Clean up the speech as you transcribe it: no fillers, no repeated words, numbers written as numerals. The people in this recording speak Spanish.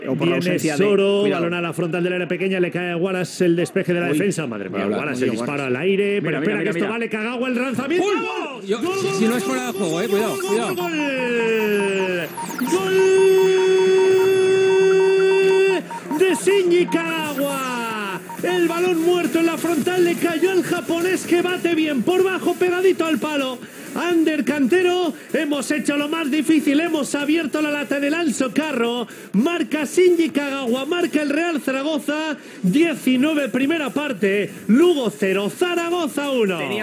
O por la ausencia de... Soro, Cuidado. balón a la frontal del área pequeña, le cae a Wallace el despeje de la defensa. Madre mía, Wallace se dispara al aire, pero espera que esto vale, Kagawa el lanzamiento. Si no es fuera de juego, cuidado, cuidado. ¡Gol! De Shinji Kagawa. El balón muerto en la frontal le cayó al japonés que bate bien por bajo, pegadito al palo. Ander Cantero, hemos hecho lo más difícil, hemos abierto la lata del Also Carro, marca Shinji Kagawa, marca el Real Zaragoza, 19 primera parte, Lugo 0, Zaragoza 1.